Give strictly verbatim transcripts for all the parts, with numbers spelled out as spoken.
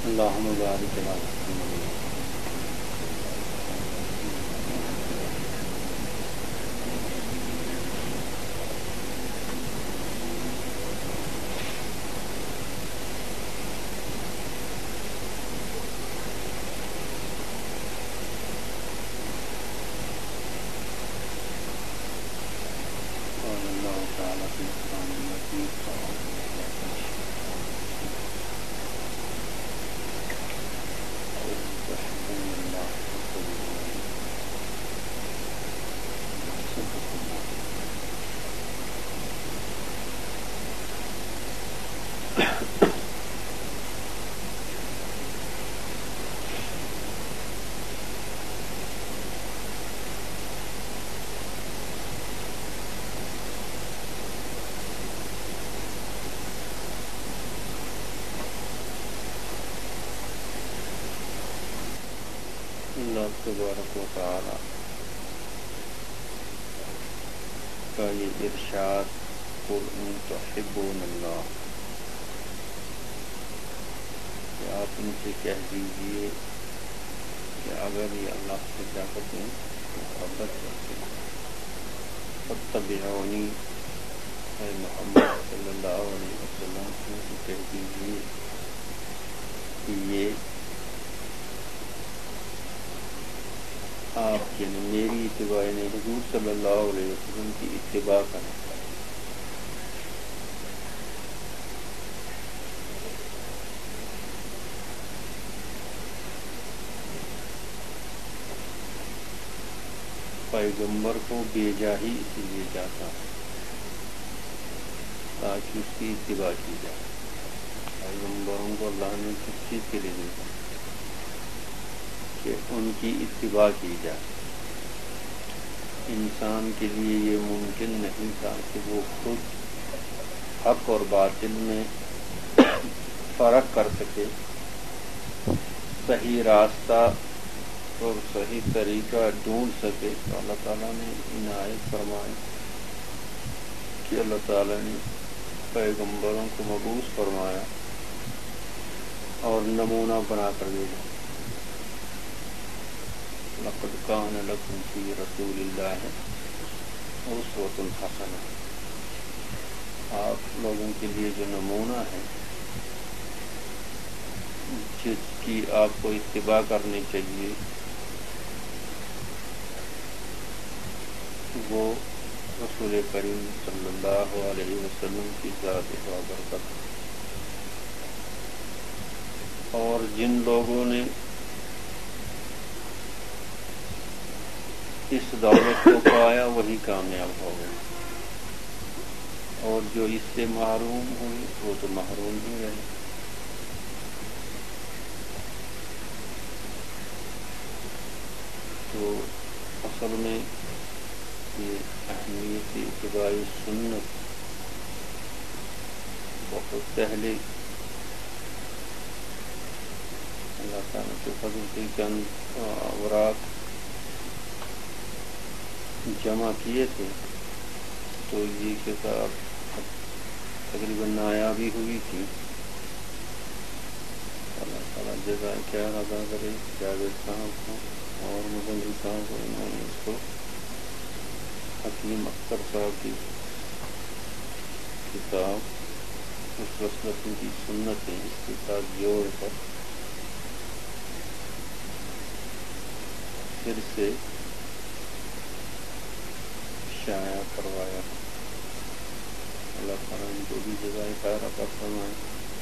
اللهم بارك على محمد قال الله تعالى في القرآن المجيد تحبون الله فاتبعوني صدق الله. اللہ تبارک و تعالی کا یہ ارشاد قل ان تحبون اللہ کہ آپ ان سے کہہ دیجئے کہ اگر یہ اللہ سے کیا کرتے ہیں محبت کرتے ہیں فاتبعونی اے محمد صلی اللہ علیہ وسلم ان سے کہہ دیجئے کہ یہ آپ یعنی میری اتباع نے حضور صلی اللہ علیہ وسلم کی اتباع کریں. پیغمبر کو بھیجا ہی اسی لیے جاتا ہے تاکہ اس کی اتباع کی جائے. پیغمبروں کو اللہ نے کس چیز کے لیے بھیجا کہ ان کی اتباع کی جائے. انسان کے لیے یہ ممکن نہیں تھا کہ وہ خود حق اور باطل میں فرق کر سکے، صحیح راستہ اور صحیح طریقہ ڈھونڈ سکے. تو اللہ تعالیٰ نے عنایت فرمائی کہ اللہ تعالیٰ نے پیغمبروں کو مبعوث فرمایا اور نمونہ بنا کر بھیجا. لقد کان لکم فی رسول اللہ اسوۃ حسنہ. آپ لوگوں کے لیے جو نمونہ ہے جس کی آپ کو اتباع کرنی چاہیے وہ رسول کریم صلی اللہ علیہ وسلم کی ذات و برکت. اور جن لوگوں نے اس دولت کو پایا وہی کامیاب ہو گئے، اور جو اس سے محروم ہوئے وہ تو محروم ہی رہے. تو اصل میں یہ اہمیت اتباع سنت بہت پہلے اللہ تعالیٰ کے فضل سے چند اوراق جمع کیے تھے تو یہ کتاب تقریباً نایابی ہوئی تھی. اللہ تعالیٰ جزائے خیر ادا کرے جاوید صاحب کو اور مزمل صاحب کو. انہوں نے اس کو حکیم اختر صاحب کی کتاب اس وصلت کی سنتیں اس کے ساتھ جوڑ کر پھر سے شائع کروایا. اللہ تعالیٰ ان کو بھی جزائے خیر عطا فرمائے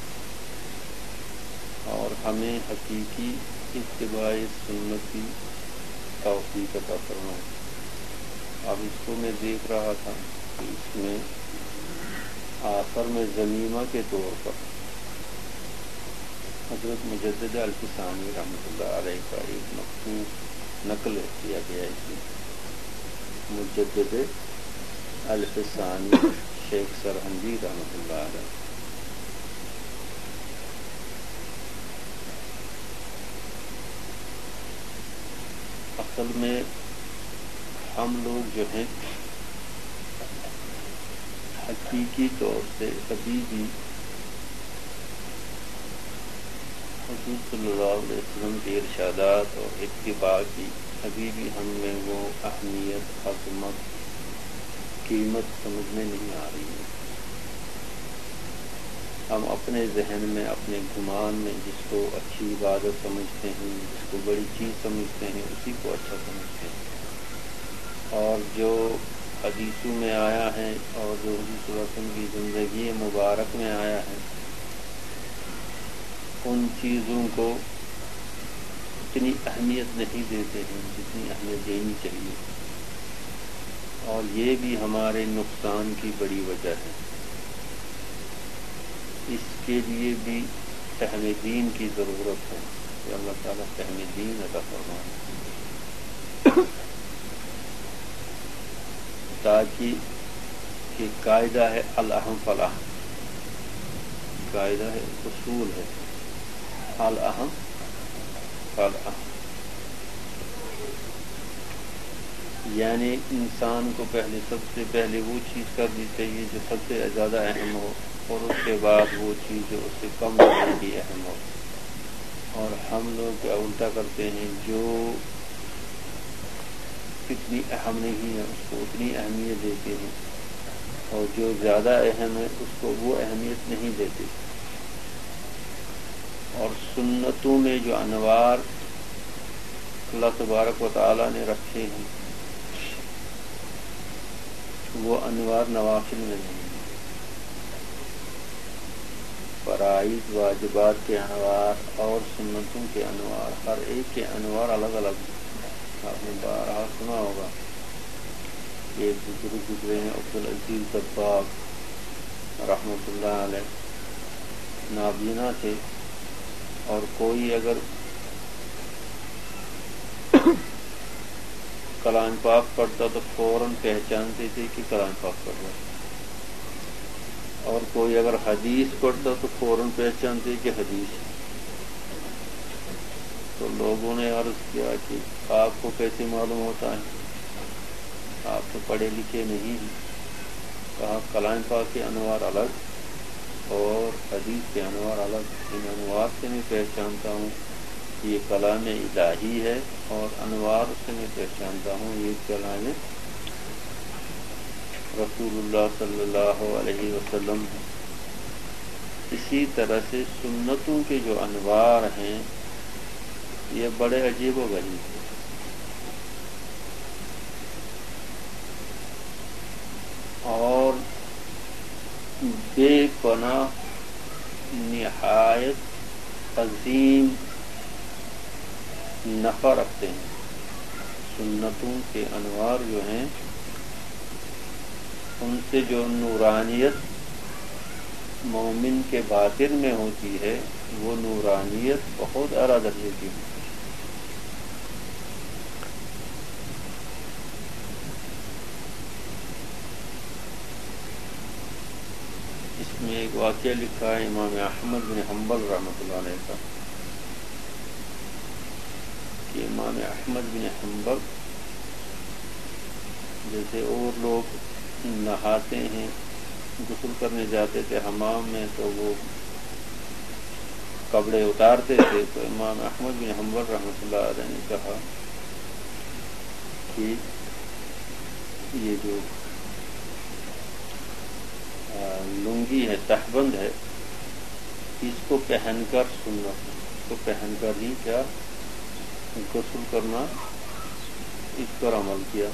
اور ہمیں حقیقی اتباع سنت کی توفیق عطا فرمائے. اب اس کو میں دیکھ رہا تھا کہ اس میں آخر میں ضمیمہ کے طور پر حضرت مجدد الفسانی رحمۃ اللہ علیہ کا ایک مکتوب نقل کیا گیا. اس میں مجدد الفسانی شیخ سرہندی رحمۃ اللہ علیہ اصل میں ہم لوگ جو ہیں حقیقی طور سے کبھی بھی رسول صلی اللہ علیہ وسلم کے ارشادات اور اتباع کی ابھی بھی ہم میں وہ اہمیت، عظمت، قیمت سمجھ میں نہیں آ رہی ہے۔ ہم اپنے ذہن میں، اپنے گمان میں جس کو اچھی عبادت سمجھتے ہیں، جس کو بڑی چیز سمجھتے ہیں، اسی کو اچھا سمجھتے ہیں، اور جو حدیثوں میں آیا ہے اور جو حضور صلی اللہ علیہ وسلم کی زندگی مبارک میں آیا ہے، ان چیزوں کو اتنی اہمیت نہیں دیتے ہیں جتنی اہمیت دینی چاہیے، اور یہ بھی ہمارے نقصان کی بڑی وجہ ہے۔ اس کے لیے بھی فہم دین کی ضرورت ہے کہ اللہ تعالیٰ فہم دین عطا فرمائے، تاکہ ایک قاعدہ ہے الاہم فلاح، قاعدہ ہے، اصول ہے، الاہم فلاح، یعنی انسان کو پہلے سب سے پہلے وہ چیز کرنی چاہیے جو سب سے زیادہ اہم ہو، اور اس کے بعد وہ چیز جو اس سے کم نہیں بھی اہم ہو۔ اور ہم لوگ کیا الٹا کرتے ہیں، جو اتنی اہم نہیں ہے اس کو اتنی اہمیت دیتے ہیں، اور جو زیادہ اہم ہے اس کو وہ اہمیت نہیں دیتے۔ اور سنتوں میں جو انوار اللہ تبارک و تعالیٰ نے رکھے ہیں، وہ انوار نوافل میں نہیں ہیں۔ فرائض واجبات کے انوار اور سنتوں کے انوار، ہر ایک کے انوار الگ الگ ہیں۔ آپ نے بارہا سنا ہوگا، ایک بزرگ گزرے ہیں عبدالعزیز دباغ رحمۃ اللہ علیہ، نابینا تھے، اور کوئی اگر کلام پاک پڑھتا تو فوراً پہچانتے تھے کہ کلام پاک پڑھ رہا ہے، اور کوئی اگر حدیث پڑھتا تو فوراً پہچانتے کہ حدیث ہے۔ تو لوگوں نے عرض کیا کہ آپ کو کیسے معلوم ہوتا ہے، آپ تو پڑھے لکھے نہیں ہیں۔ کہا کلام پاک کے انوار الگ اور حدیث کے انوار الگ، ان انوار سے میں پہچانتا ہوں یہ کلام الہی ہے، اور انوار سے میں پہچانتا ہوں یہ کلام رسول اللہ صلی اللہ علیہ وسلم ہے۔ اسی طرح سے سنتوں کے جو انوار ہیں یہ بڑے عجیب و غریب ہیں، اور بے پناہ نہایت عظیم نفع رکھتے ہیں۔ سنتوں کے انوار جو ہیں ان سے جو نورانیت مومن کے باطن میں ہوتی ہے وہ نورانیت بہت اعلیٰ درجے کی ہوتی ہے۔ اس میں ایک واقعہ لکھا ہے امام احمد بن حنبل رحمۃ اللہ علیہ کا، کہ امام احمد بن حنبل جیسے اور لوگ نہاتے ہیں، غسل کرنے جاتے تھے حمام میں تو وہ کپڑے اتارتے تھے، تو امام احمد بن حنبل رحمۃ اللہ علیہ نے کہا کہ یہ جو لنگی ہے، تہبند ہے، اس کو پہن کر سنت ہے، اس کو پہن کر ہی کیا غسل کرنا، اس پر عمل کیا۔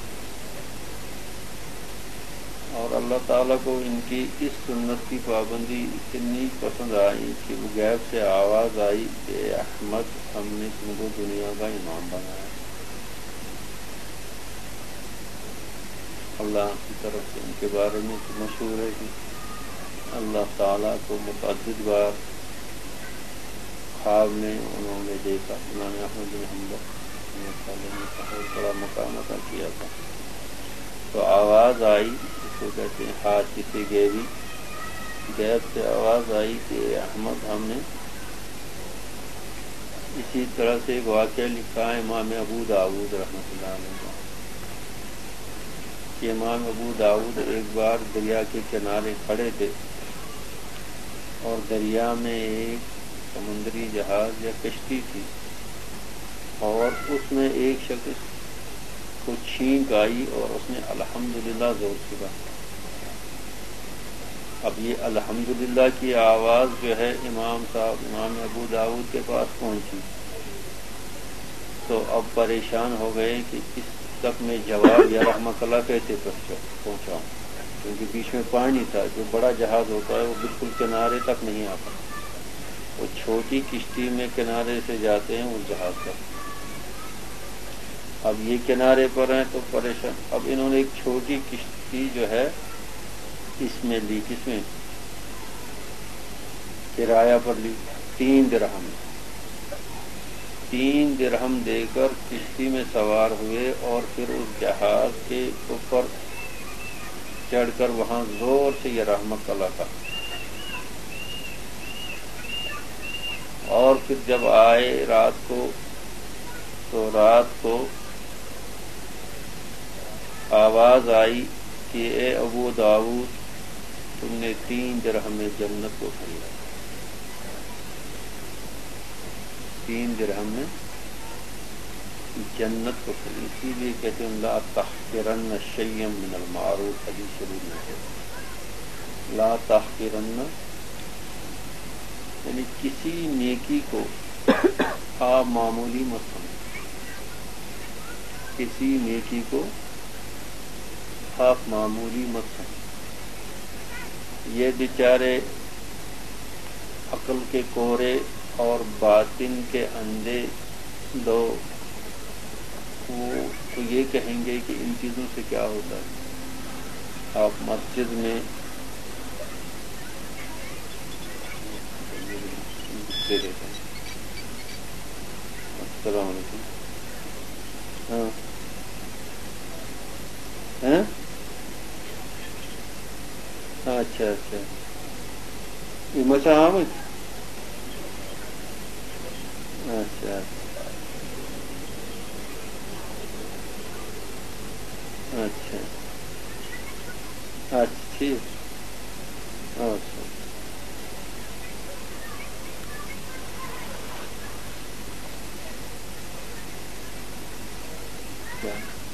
اور اللہ تعالیٰ کو ان کی اس سنت کی پابندی اتنی پسند آئی کہ وہ غیب سے آواز آئی کہ احمد ہم نے تم کو دنیا کا امام بنایا۔ اللہ کی طرف سے ان کے بارے میں تو مشہور ہے کہ اللہ تعالیٰ کو متعدد بار خواب میں انہوں نے دیکھا، امام احمد بن حنبل نے بہت بڑا مقام عطا کیا تھا۔ تو آواز آئی، اس کو کہتے ہیں ہاتھ سے غیبی، غیب سے آواز آئی کہ احمد ہم نے۔ اسی طرح سے ایک واقعہ لکھا ہے امام ابو داؤد رحمۃ اللہ علیہ کا، کہ امام ابو داؤد ایک بار دریا کے کنارے کھڑے تھے، اور دریا میں ایک سمندری جہاز یا کشتی تھی اور اس میں ایک شخص کو چھینک آئی اور اس نے الحمدللہ زور سے کہا. اب یہ الحمدللہ کی آواز جو ہے امام صاحب امام ابو داؤد کے پاس پہنچی تو اب پریشان ہو گئے کہ اس تک میں جواب یا رحمت اللہ کیسے پہنچاؤں, کیونکہ بیچ میں پانی تھا. جو بڑا جہاز ہوتا ہے وہ بالکل کنارے تک نہیں آتا, وہ چھوٹی کشتی میں کنارے سے جاتے ہیں اس جہاز پر. اب یہ کنارے پر ہیں تو پریشان. اب انہوں نے ایک چھوٹی کشتی جو ہے اس میں لی, کس میں کرایہ پر لی, تین درہم تین درہم دے کر کشتی میں سوار ہوئے اور پھر اس جہاز کے اوپر چڑھ کر وہاں زور سے یہ رحمت اللہ کا. اور پھر جب آئے رات کو تو رات کو آواز آئی کہ اے ابو داؤد تم نے تین درہم میں جنت کو خریدا. تین درہم میں جنت کو خریدا. اسی لیے کہتے ہیں لا تحقرن شیئا من المعروف, حدیث شریف میں ہے لا تحقرن, یعنی کسی نیکی کو آپ معمولی مت سمجھیں, کسی نیکی کو آپ معمولی مت سمجھیں. یہ بیچارے عقل کے کورے اور باطن کے اندھے لوگ وہ تو یہ کہیں گے کہ ان چیزوں سے کیا ہوتا ہے. آپ مسجد میں دے دیتے ہیں. السلام علیکم. ہاں ہاں اچھا اچھا یہ مسا آمد اچھا اچھا اچھا ٹھیک. اچھا کیا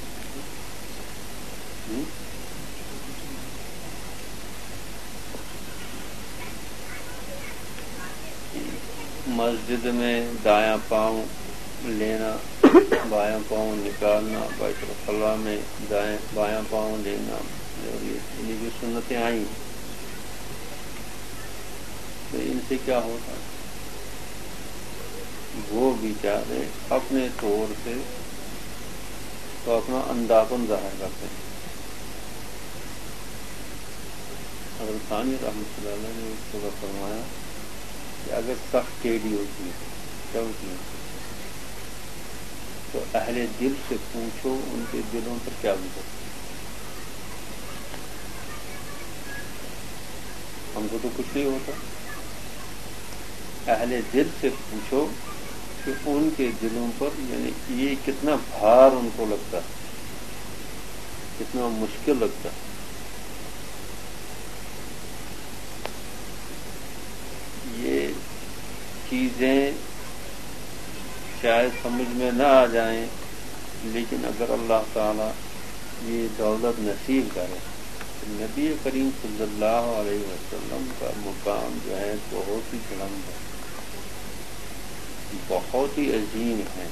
مسجد میں دایاں پاؤں لینا بایاں پاؤں نکالنا, بیت الخلاء میں دائیں بایاں پاؤں لینا, اور یہ جو سنتیں آئیں تو ان سے کیا ہوتا ہے. وہ بیچارے اپنے طور سے تو اپنا انداپن ظاہر کرتے ہیں. حضرت ثانی رحمۃ اللہ علیہ نے اس کو فرمایا کہ اگر سخت ٹیڑھی ہوتی ہے کیا ہوتی ہے تو اہل دل سے پوچھو ان کے دلوں پر کیا گزرتا. ہم کو تو کچھ نہیں ہوتا. اہل دل سے پوچھو کہ ان کے دلوں پر یعنی یہ کتنا بھار ان کو لگتا ہے, کتنا مشکل لگتا ہے. یہ چیزیں شاید سمجھ میں نہ آ جائیں, لیکن اگر اللہ تعالی یہ دولت نصیب کرے تو نبی کریم صلی اللہ علیہ وسلم کا مقام جو ہے بہت ہی بلند ہے, بہت ہی عظیم ہے.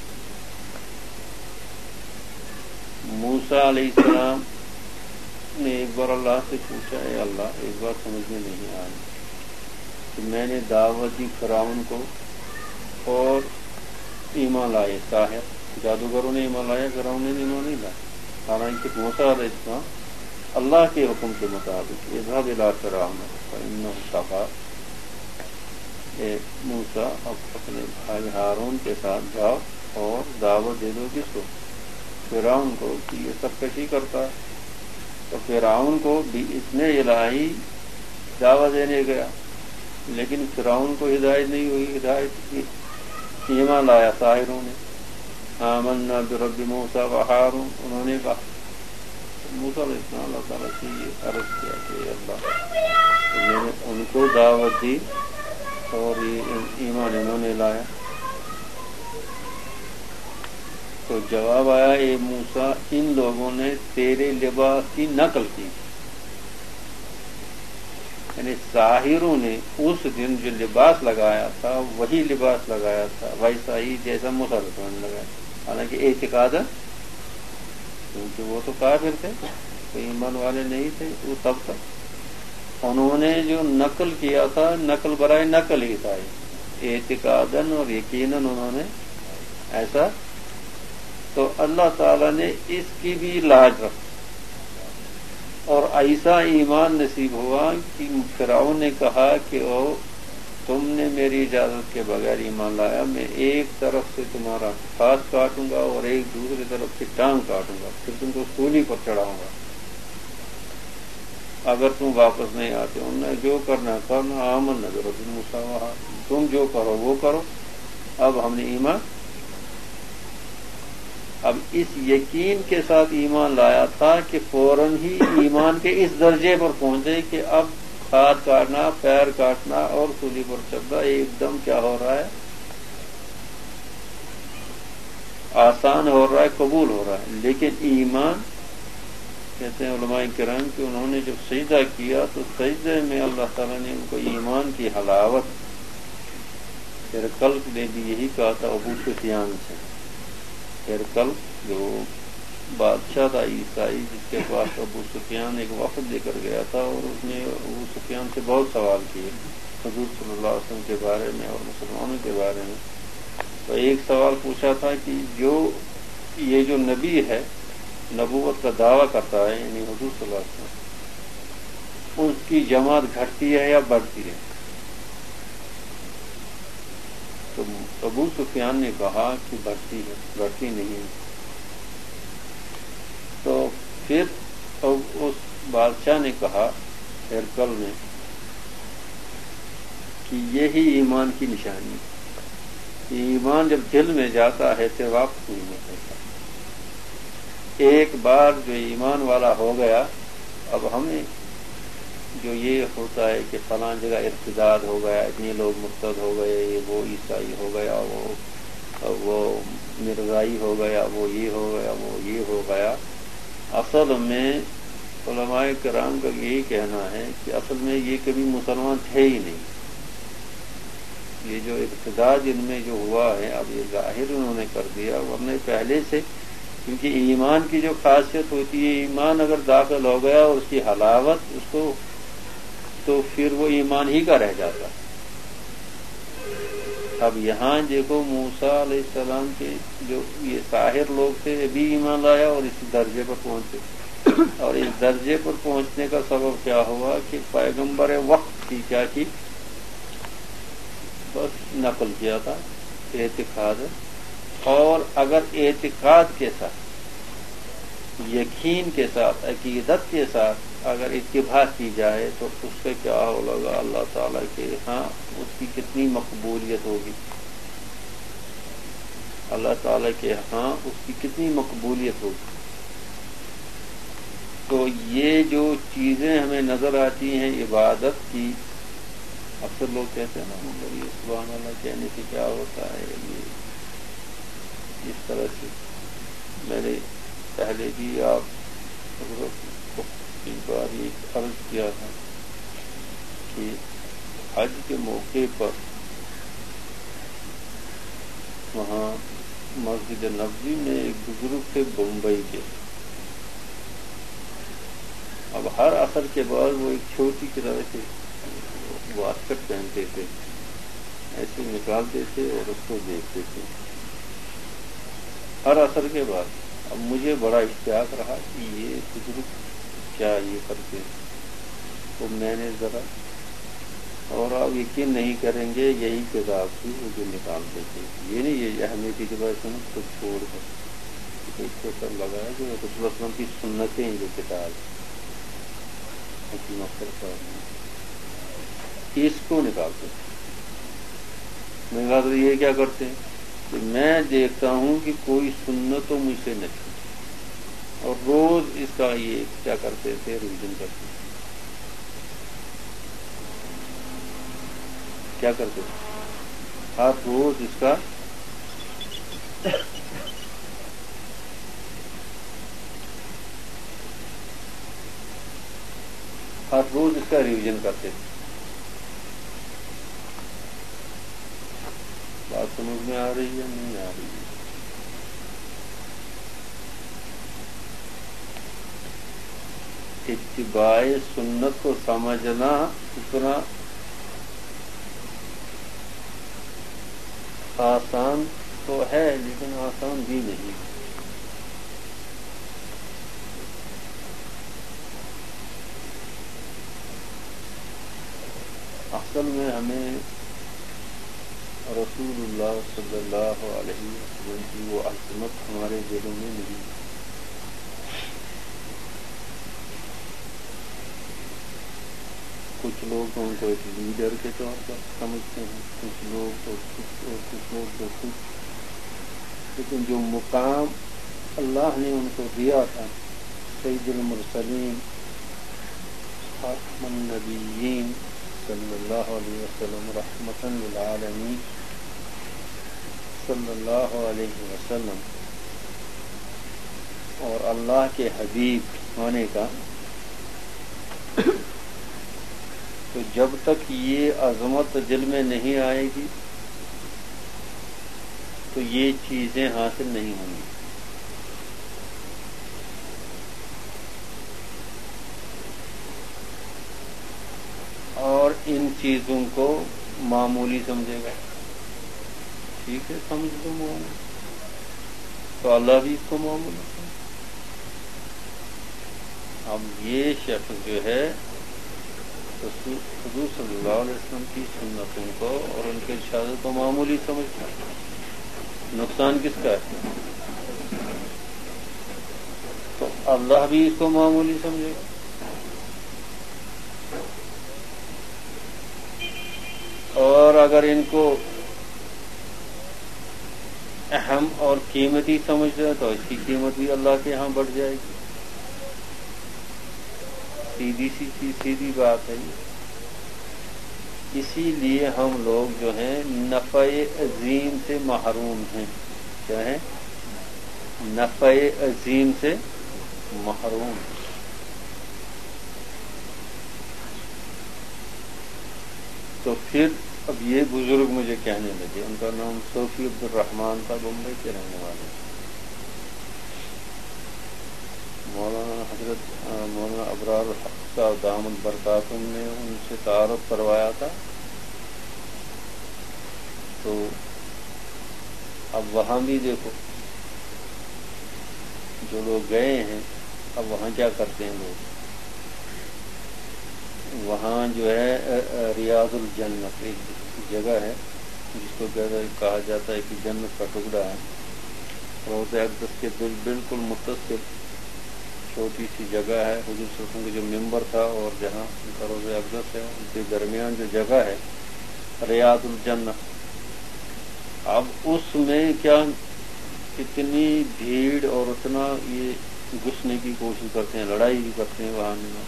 موسیٰ علیہ السلام نے ایک بار اللہ سے پوچھا, اے اللہ ایک بار سمجھ میں نہیں آئی کہ میں نے دعوت دی فرعون کو اور ایمان لائے ساحر جادوگروں نے ایمان لایا, فرعون نے ایمان نہیں لایا. حالانکہ موسیٰ علیہ السلام اللہ کے حکم کے مطابق اذهب الى فرعون فإنه طغى, اے موسیٰ اب اپنے بھائی ہارون کے ساتھ جاؤ اور دعوت دے دو کس کو, فرعون کو, کہ یہ سرکشی کرتا ہے. تو فرعون کو بھی اتنے الہی دعوت دینے گیا لیکن فرعون کو ہدایت نہیں ہوئی. ہدایت کی ایمان لایا ساحروں نے, آمنا برب موسیٰ و ہارون, انہوں نے کہا. موسیٰ علیہ السلام اللہ تعالیٰ سے یہ عرض کیا کہ اللہ میں نے ان کو دعوت دی اور یہ ایمان انہوں نے لایا. تو جواب آیا اے موسیٰ ان لوگوں نے تیرے لباس کی نقل کی. یعنی ساحروں نے اس دن جو لباس لگایا تھا وہی لباس لگایا تھا ویسا ہی جیسا موسیٰ علیہ السلام نے لگایا. حالانکہ اعتقاد کیونکہ وہ تو کافر تھے, کوئی ایمان والے نہیں تھے وہ تب تک. انہوں نے جو نقل کیا تھا نقل برائے نقل ہی تھا, اعتقاداً اور یقیناً انہوں نے ایسا. تو اللہ تعالیٰ نے اس کی بھی لاج رکھی اور ایسا ایمان نصیب ہوا کہ فرعون نے کہا کہ او تم نے میری اجازت کے بغیر ایمان لایا, میں ایک طرف سے تمہارا ہاتھ کاٹوں گا اور ایک دوسری طرف سے ٹانگ کاٹوں گا, پھر تم کو سولی پر چڑھاؤں گا اگر تم واپس نہیں آتے. انہوں نے جو کرنا کرنا آمن نظر مساوات, تم جو کرو وہ کرو. اب ہم نے ایمان, اب اس یقین کے ساتھ ایمان لایا تھا کہ فوراً ہی ایمان کے اس درجے پر پہنچے کہ اب ہاتھ کاٹنا, پیر کاٹنا اور سولی پر چڑھنا ایک دم کیا ہو رہا ہے, آسان ہو رہا ہے, قبول ہو رہا ہے. لیکن ایمان کہتے ہیں علماء کرام کہ انہوں نے جب سجدہ کیا تو سجدے میں اللہ تعالیٰ نے ان کو ایمان کی حلاوت, پھر قلب نے بھی یہی کہا تھا ابو سفیان سے. پھر کل جو بادشاہ تھا عیسائی جس کے پاس ابو سفیان ایک وفد لے کر گیا تھا اور اس نے ابو سفیان سے بہت سوال کیے حضور صلی اللہ علیہ وسلم کے بارے میں اور مسلمانوں کے بارے میں. تو ایک سوال پوچھا تھا کہ جو یہ جو نبی ہے نبوت کا دعویٰ کرتا ہے یعنی حضور صلی اللہ علیہ وسلم, اس کی جماعت گھٹتی ہے یا بڑھتی ہے؟ تو ابو سفیان نے کہا کہ بڑھتی ہے, بڑھتی نہیں ہے. تو پھر اس بادشاہ نے کہا ہرقل نے کہ یہی ایمان کی نشانی ہے, ایمان جب دل میں جاتا ہے تو واپس نہیں ہو سکتا. ایک بار جو ایمان والا ہو گیا, اب ہمیں جو یہ ہوتا ہے کہ فلاں جگہ ارتداد ہو گیا, اتنے لوگ مرتد ہو گئے, وہ عیسائی ہو گیا, وہ وہ مرزائی ہو گیا, وہ یہ ہو گیا, وہ یہ ہو گیا. اصل میں علماء کرام کا یہی کہنا ہے کہ اصل میں یہ کبھی مسلمان تھے ہی نہیں. یہ جو ارتداد ان میں جو ہوا ہے اب یہ ظاہر انہوں نے کر دیا, ورنہ پہلے سے کیونکہ ایمان کی جو خاصیت ہوتی ہے ایمان اگر داخل ہو گیا اور اس کی حلاوت اس کو تو پھر وہ ایمان ہی کا رہ جاتا. اب یہاں دیکھو موسیٰ علیہ السلام کے جو یہ ساحر لوگ تھے یہ بھی ایمان لایا اور اسی درجے پر پہنچے, اور اس درجے پر پہنچنے کا سبب کیا ہوا کہ پیغمبر وقت کی کیا کی بس نقل کیا تھا اعتقاد. اور اگر اعتقاد کے ساتھ یقین کے ساتھ عقیدت کے ساتھ اگر اتباع کی جائے تو اس سے کیا ہوگا, اللہ تعالیٰ کے ہاں اس کی کتنی مقبولیت ہوگی, اللہ تعالیٰ کے ہاں اس کی کتنی مقبولیت ہوگی. تو یہ جو چیزیں ہمیں نظر آتی ہیں عبادت کی, اکثر لوگ کہتے ہیں نا مطلب یہ سبحان اللہ کہنے سے کیا ہوتا ہے, یہ اس طرح سے میں نے پہلے بھی آپ ایک بار یہ عرض کیا تھا کہ حج کے موقع پر وہاں مسجد نبوی میں ایک بزرگ تھے بمبئی کے. اب ہر عصر کے بعد وہ ایک چھوٹی کی طرح سے واسکٹ پہنتے تھے, ایسے نکالتے تھے اور اس کو دیکھتے تھے ہر عصر کے بعد. اب مجھے بڑا اشتیاق رہا کہ یہ بزرگ کیا یہ کرتے ہیں, تو میں نے ذرا, اور آپ یقین نہیں کریں گے یہی کتاب تھی وہ جو نکالتے تھے, یہ نہیں یہ اہمیتی کی وجہ سے خود چھوڑ کر ایک چھوٹا لگایا جو رسول اللہ کی سنتیں جو کتاب اس کو نکالتے تھے. میں کہا تو یہ کیا کرتے ہیں کہ میں دیکھتا ہوں کہ کوئی سنت تو مجھ سے نہیں, اور روز اس کا یہ کیا کرتے تھے ریویژن کرتے تھے. کیا کرتے تھے ہر روز اس کا ہر روز اس کا ریویژن کرتے تھے. بات سمجھ میں آ رہی ہے نہیں آ رہی ہے؟ اتباع سنت کو سمجھنا اتنا آسان تو ہے لیکن آسان بھی نہیں. اصل میں ہمیں رسول اللہ صلی اللہ علیہ وسلم کی وہ عظمت ہمارے دلوں میں نہیں. کچھ لوگ تو ان کو ایک لیڈر کے طور پر سمجھتے ہیں, کچھ لوگ تو کچھ اور کچھ لوگ تو کچھ, لیکن جو مقام اللہ نے ان کو دیا تھا سید المرسلین خاتم النبیین صلی اللہ علیہ وسلم رحمۃ للعالمین صلی اللہ علیہ وسلم اور اللہ کے حبیب ہونے کا, تو جب تک یہ عظمت دل میں نہیں آئے گی تو یہ چیزیں حاصل نہیں ہوں گی. اور ان چیزوں کو معمولی سمجھے گا. ٹھیک ہے, سمجھ لو معمولی, تو اللہ بھی اس کو معمولی سمجھے. اب یہ شخص جو ہے حضور صلی اللہ علیہ وسلم کی سنتوں کو اور ان کے ارشادات کو معمولی سمجھتا ہے, نقصان کس کا ہے؟ تو اللہ بھی اس کو معمولی سمجھے گا. اور اگر ان کو اہم اور قیمتی سمجھتا ہے تو اس کی قیمت بھی اللہ کے ہاں بڑھ جائے گی. سیدھی سی چیز سیدھی بات ہے. اسی لیے ہم لوگ جو ہیں نفع عظیم سے محروم ہیں. کیا ہے؟ نفع عظیم سے محروم. تو پھر اب یہ بزرگ مجھے کہنے لگے, ان کا نام صوفی عبد الرحمان تھا, بمبئی کے رہنے والے. مولانا حضرت مولانا ابرار الحق صاحب دامت برکاتہم نے ان سے تعارف کروایا تھا. تو اب وہاں بھی دیکھو جو لوگ گئے ہیں, اب وہاں کیا کرتے ہیں لوگ, وہاں جو ہے ریاض الجنت ایک جگہ ہے جس کو کہا جاتا ہے کہ جنت کا ٹکڑا ہے. روضہ اقدس کے بالکل متصل چھوٹی سی جگہ ہے. حضور صلی اللہ علیہ وسلم کا جو ممبر تھا اور جہاں ان کا روضہ اقدس ہے ان کے درمیان جو جگہ ہے ریاض الجنت. اب اس میں کیا اتنی بھیڑ اور اتنا یہ گھسنے کی کوشش کرتے ہیں, لڑائی بھی کرتے ہیں وہاں میں.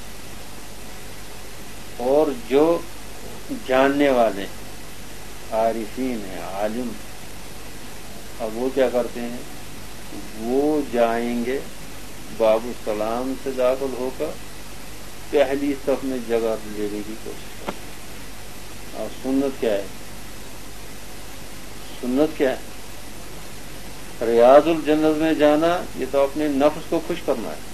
اور جو جاننے والے عارفین ہیں, عالم, اب وہ کیا کرتے ہیں, وہ جائیں گے باب السلام سے داخل ہو کر پہلی صف میں جگہ لینے کی کوشش کرتے ہیں. اور سنت کیا ہے؟ سنت کیا ہے؟ ریاض الجنت میں جانا یہ تو اپنے نفس کو خوش کرنا ہے.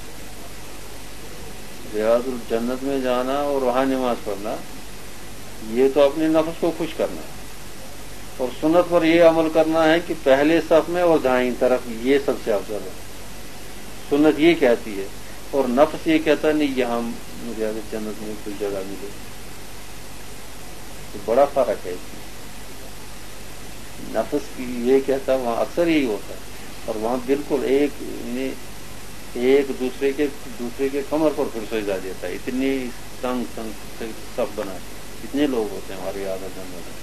ریاض الجنت میں جانا اور وہاں نماز پڑھنا یہ تو اپنے نفس کو خوش کرنا ہے. اور سنت پر یہ عمل کرنا ہے کہ پہلے صف میں اور دائیں طرف یہ سب سے افضل ہے. سنت یہ کہتی ہے اور نفس یہ کہتا نہیں یہاں ریاض الجنت میں کوئی جگہ ملے. تو بڑا فرق ہے. نفس یہ کہتا وہاں اکثر یہی ہوتا ہے, اور وہاں بالکل ایک ایک دوسرے کے دوسرے کے کمر پر پھر سجدہ دیتا ہے. اتنی تنگ تنگ سے سب بنا اتنے لوگ ہوتے ہیں ہماری ریاض الجنت میں.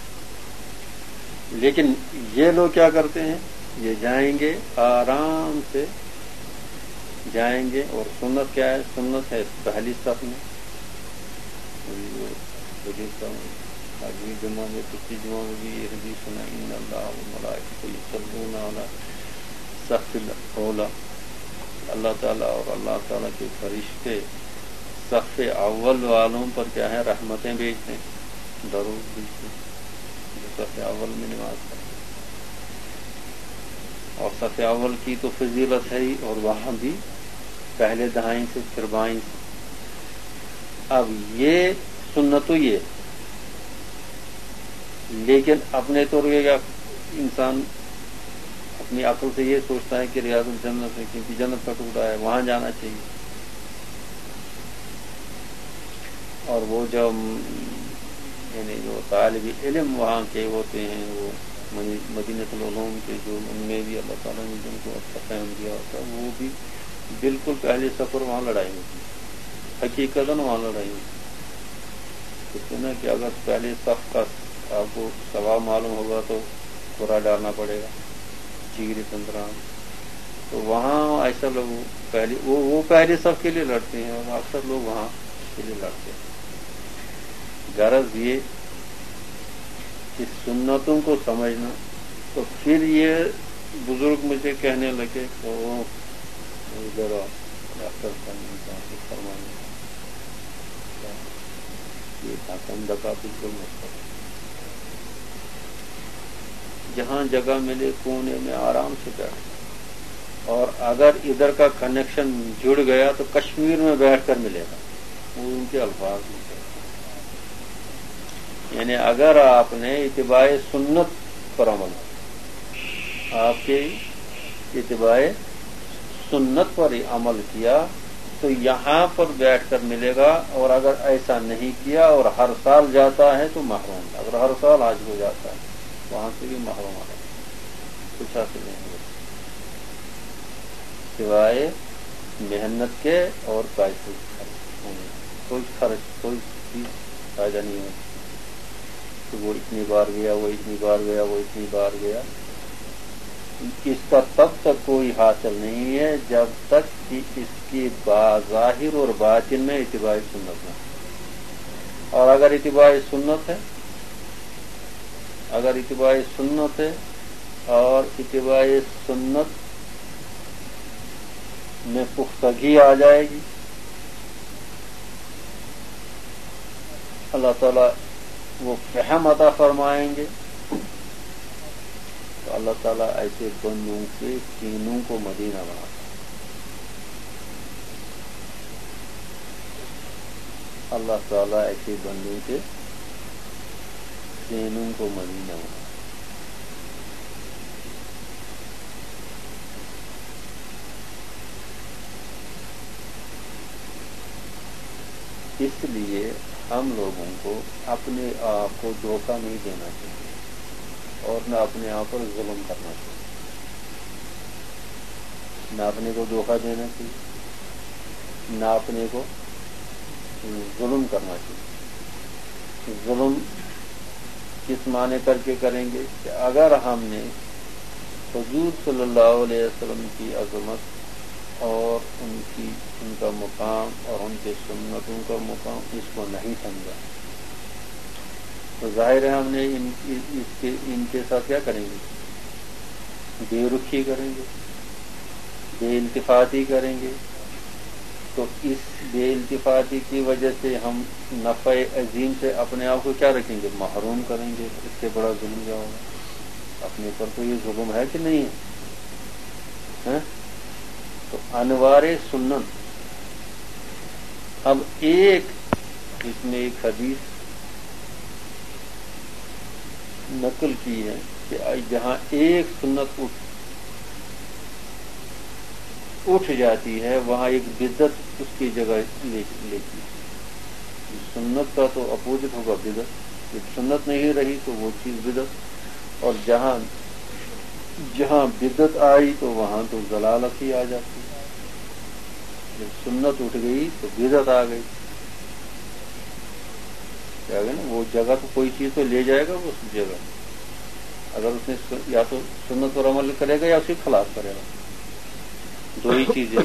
لیکن یہ لوگ کیا کرتے ہیں, یہ جائیں گے آرام سے جائیں گے. اور سنت کیا ہے؟ سنت ہے پہلی صف میں اگلی جمعہ میں پچھلی جمعہ میں بھی یہ حدیث سنا ان اللہ وملائکتہ یصلون علی صف الاولی، اللہ تعالیٰ اور اللہ تعالیٰ کے فرشتے صف اول والوں پر کیا ہے رحمتیں بھیجتے ہیں، درود بھیجتے ہیں جو صف اول میں نماز پڑھتے ہیں۔ اور صف اول کی تو فضیلت ہے ہی، اور وہاں بھی پہلے دائیں سے پھر بائیں سے۔ اب یہ سنت تو یہ، لیکن اپنے طور یا انسان اپنی عقل سے یہ سوچتا ہے کہ ریاض الجنت ہے کیونکہ جنت کا ٹکڑا ہے وہاں جانا چاہیے، اور وہ جو یعنی جو طالب علم وہاں کے ہوتے ہیں وہ مدینۃ العلوم کے جو ان میں بھی اللہ تعالیٰ نے جن کو اچھا فہم دیا ہوتا ہے وہ بھی بالکل پہلے سفر وہاں لڑائی ہوتی ہے، حقیقت وہاں لڑائی ہوتی ہے، اس نا کہ اگر پہلے صف کا آپ کو ثواب معلوم ہوگا تو پورا ڈالنا پڑے گا چیری تندران، تو وہاں ایسا لوگ پہلے وہ وہ پہلے صف کے لیے لڑتے ہیں اور اکثر لوگ وہاں کے لیے لڑتے ہیں۔ غرض یہ کہ سنتوں کو سمجھنا، تو پھر یہ بزرگ مجھے کہنے لگے کہ وہ ادھر ڈاکٹر فرمانے یہ پاکندہ کا بالکل مستقبل جہاں جگہ ملے کونے میں آرام سے بیٹھ، اور اگر ادھر کا کنیکشن جڑ گیا تو کشمیر میں بیٹھ کر ملے گا، وہ ان کے الفاظ میں، یعنی اگر آپ نے اتباع سنت پر عمل، آپ کے اتباع سنت پر عمل کیا تو یہاں پر بیٹھ کر ملے گا، اور اگر ایسا نہیں کیا اور ہر سال جاتا ہے تو محروم، اگر ہر سال حج ہو جاتا ہے وہاں سے بھی محروم آ کچھ حاصل نہیں ہوگا سوائے محنت کے اور پیسے ہونے، کوئی خرچ کوئی چیز فائدہ نہیں ہوتا کہ وہ اتنی بار گیا وہ اتنی بار گیا وہ اتنی بار گیا، اس کا تب تک کوئی حاصل نہیں ہے جب تک کہ اس کی بظاہر اور باطن میں اتباع سنت نہ، اور اگر اتباع سنت ہے اگر اتباع سنت ہے اور اتباع سنت میں پختگی آ جائے گی، اللہ تعالیٰ وہ فہم عطا فرمائیں گے، تو اللہ تعالیٰ ایسے بندوں کے سینوں کو مدینہ بناتا ہے، اللہ تعالیٰ ایسے بندوں کے سینوں کو مدینہ بناتا ہے۔ اس لیے ہم لوگوں کو اپنے آپ کو دھوکہ نہیں دینا چاہیے اور نہ اپنے آپ پر ظلم کرنا چاہیے، نہ اپنے کو دھوکہ دینا چاہیے نہ اپنے کو ظلم کرنا چاہیے۔ ظلم کس معنی کر کے کریں گے کہ اگر ہم نے حضور صلی اللہ علیہ وسلم کی عظمت اور ان کی ان کا مقام اور ان کے سنتوں کا مقام اس کو نہیں سمجھا تو ظاہر ہے ہم نے ان اس کے ان کے ساتھ کیا کریں گے، بے رخی کریں گے، بے التفاتی کریں گے، تو اس بے التفاتی کی وجہ سے ہم نفع عظیم سے اپنے آپ کو کیا رکھیں gے، محروم کریں گے۔ اس سے بڑا ظلم کیا ہوگا؟ اپنے پر تو یہ ظلم ہے کہ نہیں ہے؟ تو انوار سنت، اب ایک اس میں ایک حدیث نقل کی ہے کہ جہاں ایک سنت اٹھ اٹھ جاتی ہے وہاں ایک بدعت اس کی جگہ لیتی ہے۔ سنت کا تو اپوزٹ ہوگا بدعت، جب سنت نہیں رہی تو وہ چیز بدعت، اور جہاں جہاں بدعت آئی تو وہاں تو ضلالت ہی آ جاتی ہے۔ جب سنت اٹھ گئی تو بدعت آ گئی، کیا گیا نا، وہ جگہ تو کوئی چیز تو لے جائے گا اس جگہ، اگر اس نے یا تو سنت پر عمل کرے گا یا اس کے خلاف کرے گا، دو ہی چیزیں،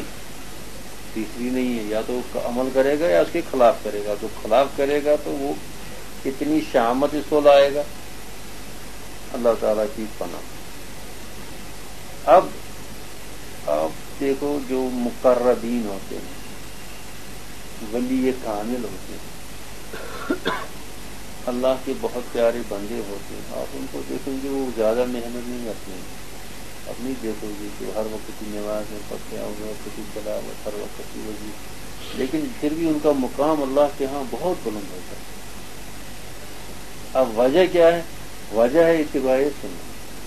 تیسری نہیں ہے، یا تو اس کا عمل کرے گا یا اس کے خلاف کرے گا۔ جو خلاف کرے گا تو وہ کتنی شامت اس کو لائے گا؟ اللہ تعالیٰ کی پناہ۔ اب اب دیکھو جو مقربین ہوتے ہیں، ولی کامل ہوتے ہیں، اللہ کے بہت پیارے بندے ہوتے ہیں، آپ ان کو دیکھیں گے وہ زیادہ محنت نہیں کرتے ہیں۔ اب نہیں دیکھو گے کہ ہر وقت کی نماز میں پڑھتے ہیں، ہر وقت کی تلاوت، ہر وقت کی وضو، لیکن پھر بھی ان کا مقام اللہ کے ہاں بہت بلند ہوتا ہے۔ اب وجہ کیا ہے؟ وجہ ہے اتباع سنت۔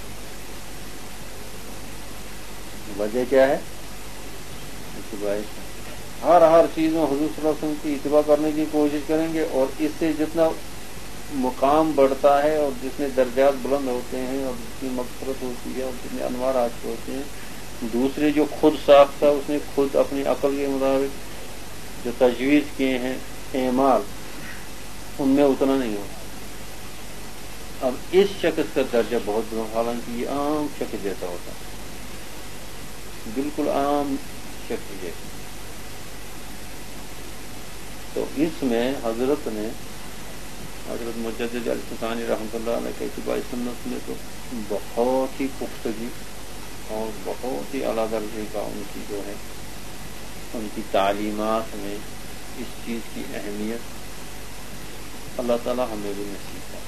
وجہ کیا ہے؟ اتباع سنت۔ ہر ہر چیز میں حضور صلی اللہ علیہ وسلم کی اتباع کرنے کی کوشش کریں گے، اور اس سے جتنا مقام بڑھتا ہے اور جتنے درجات بلند ہوتے ہیں اور جتنی مغفرت ہوتی ہے اور جتنے انوار حاصل ہوتے ہیں، دوسرے جو خود ساختہ اس نے خود اپنی عقل کے مطابق جو تجویز کیے ہیں اعمال، ان میں اتنا نہیں ہوتا۔ اب اس شخص کا درجہ بہت بڑا، حالانکہ یہ عام شخص جیسا ہوتا ہے، بالکل عام شخص جیسا۔ تو اس میں حضرت نے حضرت مجدد الفسانی رحمۃ اللہ علیہ کے اتباع سنت میں تو بہت ہی پختگی اور بہت ہی اعلیٰ درجے کا ان کی جو ہے ان کی تعلیمات میں اس چیز کی اہمیت اللہ تعالیٰ ہمیں بھی نصیب کرے۔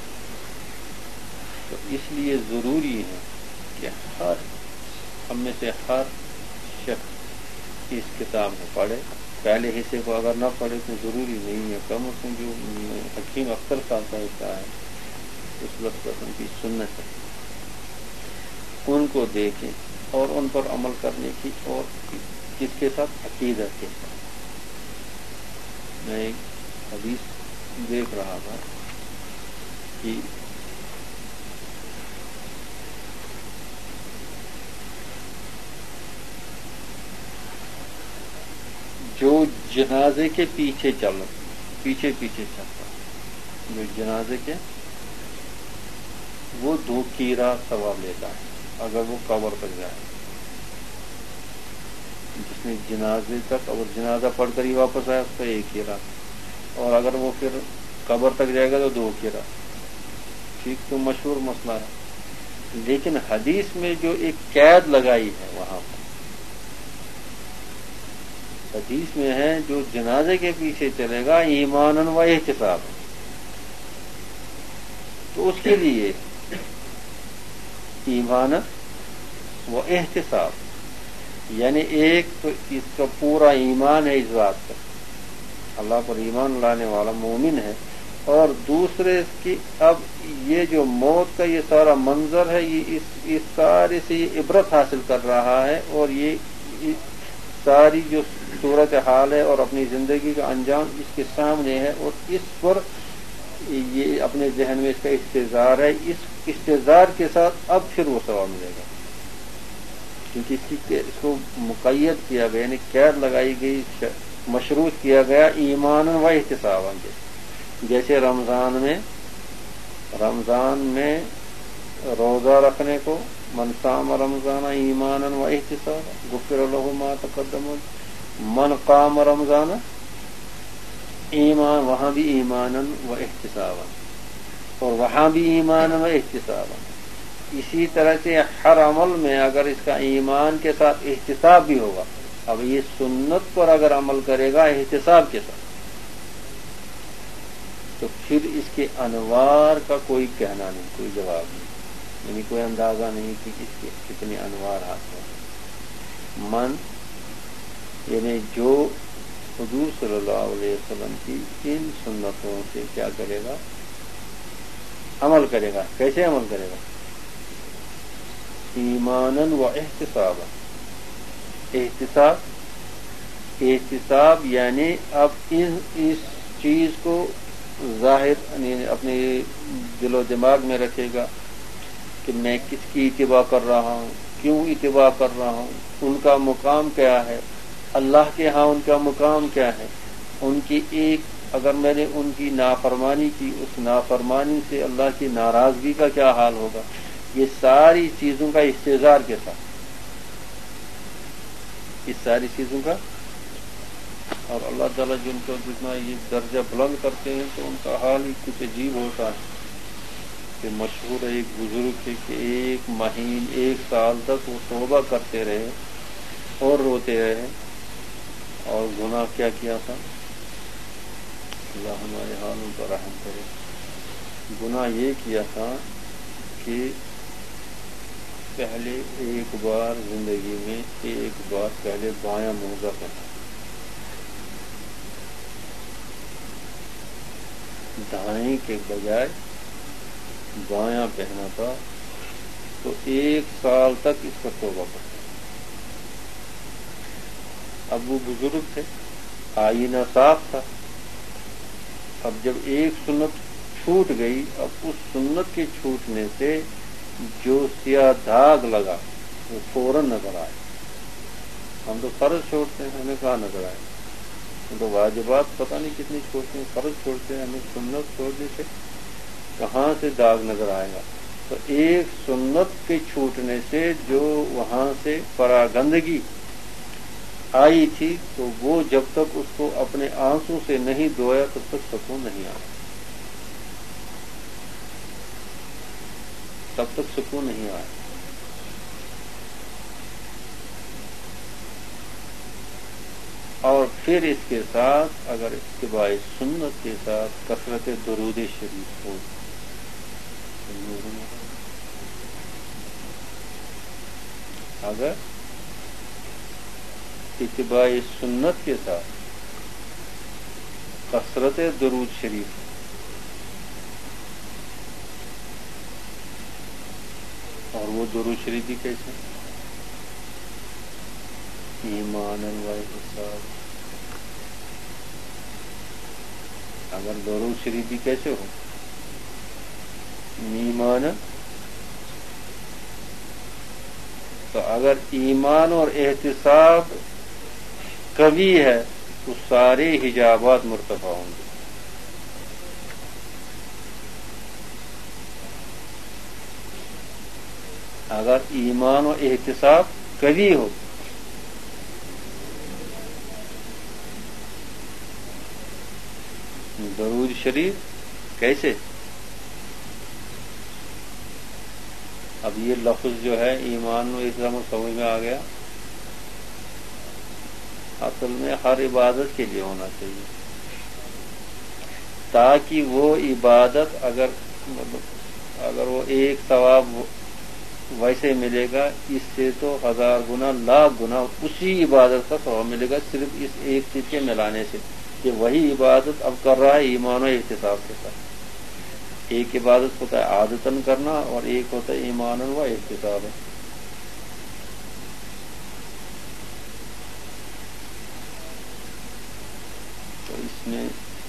تو اس لیے ضروری ہے کہ ہر ہم میں سے ہر شخص اس کتاب کو پڑھے۔ پہلے حصے کو اگر نہ پڑھے تو ضروری نہیں ہے، کم از کم جو حکیم اختر صاحب کا حصہ ہے اس وقت ان کی سنت ہے، ان کو دیکھیں اور ان پر عمل کرنے کی، اور کس کے ساتھ؟ عقیدت کے ساتھ۔ میں ایک حدیث دیکھ رہا تھا کہ جو جنازے کے پیچھے چل پیچھے پیچھے چلتا، جو جنازے کے وہ دو کیرا ثواب لیتا ہے اگر وہ قبر تک جائے۔ جس نے جنازے تک اور جنازہ پڑھ کر ہی واپس آیا اس کا ایک کیرا، اور اگر وہ پھر قبر تک جائے گا تو دو کیرا۔ ٹھیک، تو مشہور مسئلہ ہے، لیکن حدیث میں جو ایک قید لگائی ہے وہاں پر، حدیث میں ہے جو جنازے کے پیچھے چلے گا ایماناً و احتساب، تو اس کے لیے ایمان و احتساب، یعنی ایک تو اس کا پورا ایمان ہے اس بات پر، اللہ پر ایمان لانے والا مومن ہے، اور دوسرے اس کی اب یہ جو موت کا یہ سارا منظر ہے، یہ اس, اس سارے سے یہ عبرت حاصل کر رہا ہے، اور یہ ساری جو صورت حال ہے اور اپنی زندگی کا انجام اس کے سامنے ہے، اور اس پر یہ اپنے ذہن میں اس کا استحضار ہے، اس استحضار کے ساتھ اب پھر وہ ثواب ملے گا، کیونکہ اس کی اس کو مقید کیا گیا، یعنی قید لگائی گئی، مشروط کیا گیا ایمان و احتساب کے، جیسے رمضان میں رمضان میں روزہ رکھنے کو من صام رمضان ایمانا و احتسابا غفر له ما تقدم، من قام رمضان ایمان، وہاں بھی ایمانا و احتسابا، اور وہاں بھی ایمانا و احتسابا۔ اسی طرح سے ہر عمل میں اگر اس کا ایمان کے ساتھ احتساب بھی ہوگا، اب یہ سنت پر اگر عمل کرے گا احتساب کے ساتھ، تو پھر اس کے انوار کا کوئی کہنا نہیں، کوئی جواب نہیں، یعنی کوئی اندازہ نہیں کہ اس کے کتنے انوار حاصل ہیں۔ من یعنی جو حضور صلی اللہ علیہ وسلم کی ان سنتوں سے کیا کرے گا؟ عمل کرے گا۔ کیسے عمل کرے گا؟ ایماناً و احتسابا، احتساب احتساب یعنی اب اس چیز کو ظاہر یعنی اپنے دل و دماغ میں رکھے گا کہ میں کس کی اتباع کر رہا ہوں، کیوں اتباع کر رہا ہوں، ان کا مقام کیا ہے، اللہ کے ہاں ان کا مقام کیا ہے، ان کی ایک اگر میں نے ان کی نافرمانی کی، اس نافرمانی سے اللہ کی ناراضگی کا کیا حال ہوگا، یہ ساری چیزوں کا استحضار کے ساتھ، اس ساری چیزوں کا اور اللہ تعالیٰ جن کو جتنا یہ درجہ بلند کرتے ہیں تو ان کا حال ہی کچھ عجیب ہوتا ہے کہ مشہور ایک بزرگ ہے کہ ایک مہین ایک سال تک وہ توبہ کرتے رہے اور روتے رہے، اور گناہ کیا کیا تھا؟ اللہ ہمارے حالوں پر رحم کرے۔ گناہ یہ کیا تھا کہ پہلے ایک بار زندگی میں ایک بار پہلے بایاں موزہ پہنا، دائیں کے بجائے بایاں پہنا تھا، تو ایک سال تک اس پر توبہ کرتا۔ اب وہ بزرگ تھے، آئینہ صاف تھا، اب جب ایک سنت چھوٹ گئی، اب اس سنت کے چھوٹنے سے جو سیاہ داغ لگا وہ فوراً نظر آئے۔ ہم تو فرض چھوڑتے ہیں، ہمیں کہاں نظر آئے؟ ہم تو واجبات پتہ نہیں کتنی چھوڑتے ہیں، فرض چھوڑتے ہیں، ہمیں سنت چھوڑنے سے کہاں سے داغ نظر آئے گا؟ تو ایک سنت کے چھوٹنے سے جو وہاں سے پراگندگی آئی تھی، تو وہ جب تک اس کو اپنے آنسوں سے نہیں دھویا تب تک سکون نہیں آیا، تب تک سکون نہیں آیا۔ اور پھر اس کے ساتھ اگر اتباع سنت کے ساتھ کثرت درود شریف ہو، اگر اتباع سنت کے ساتھ کثرت درود شریف، اور وہ درود شریف بھی کیسے؟ ایمان و احتساب۔ اگر درود شریف بھی کیسے ہو؟ ایمان، تو اگر ایمان اور احتساب قوی ہے تو سارے حجابات مرتفع ہوں گے۔ اگر ایمان و احتساب قوی ہو، درود شریف کیسے؟ اب یہ لفظ جو ہے ایمان و احتساب سمجھ میں آ گیا، اصل میں ہر عبادت کے لیے ہونا چاہیے، تاکہ وہ عبادت اگر اگر وہ ایک ثواب ویسے ملے گا، اس سے تو ہزار گنا لاکھ گنا اسی عبادت کا ثواب ملے گا، صرف اس ایک چیز کے ملانے سے کہ وہی عبادت اب کر رہا ہے ایمان و احتساب کے ساتھ۔ ایک عبادت ہوتا ہے عادتاً کرنا، اور ایک ہوتا ہے ایمان و احتساب۔ تو اس میں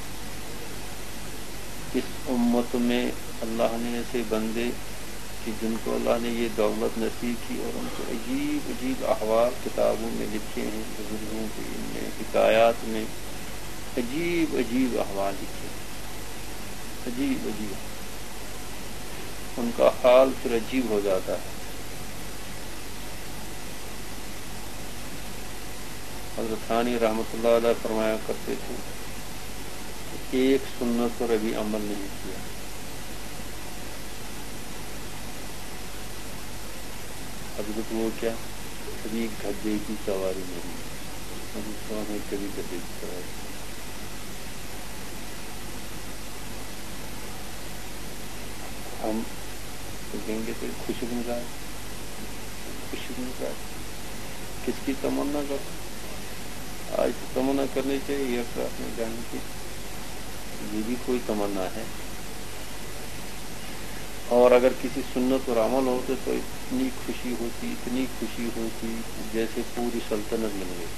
اس امت میں اللہ نے ایسے بندے کہ جن کو اللہ نے یہ دولت نصیب کی، اور ان کو عجیب عجیب احوال کتابوں میں لکھے ہیں، بزرگوں کے ان میں حکایات میں عجیب عجیب احوال لکھے ہیں، عجیب عجیب، ان کا حال پھر عجیب ہو جاتا ہے۔ حضرت ثانی رحمۃ اللہ علیہ فرمایا کرتے تھے کہ ایک سنت پر ابھی عمل نہیں کیا، حضرت وہ کیا؟ کبھی گدھے کی سواری نہیں، ہمیں کبھی گدھے کی سواری۔ ہم کہیں گے تو خوشک مزاج، خوشک مزاج کس کی تمنا کر؟ آج تو تمنا کرنی چاہیے افراد میں جانے کی، یہ بھی کوئی تمنا ہے۔ اور اگر کسی سنت پر عمل ہوتے تو اتنی خوشی ہوتی، اتنی خوشی ہوتی جیسے پوری سلطنت مل گئی،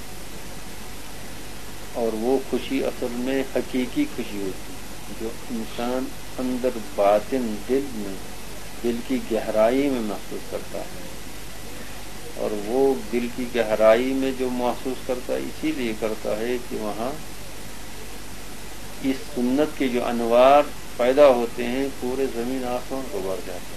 اور وہ خوشی اصل میں حقیقی خوشی ہوتی جو انسان اندر باطن دل میں، دل کی گہرائی میں محسوس کرتا ہے، اور وہ دل کی گہرائی میں جو محسوس کرتا ہے اسی لیے کرتا ہے کہ وہاں اس سنت کے جو انوار پیدا ہوتے ہیں پورے زمین آسمان کو بھر جاتے ہیں۔